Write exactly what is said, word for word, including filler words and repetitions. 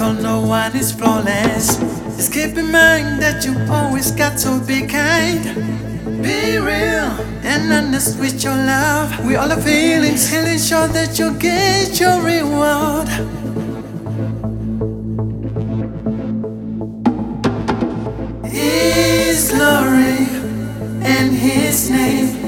told no one is flawless. Just keep in mind that you always got to be kind. Be real and honest with your love. We all are feeling, feeling sure that you'll get your reward. His glory and His name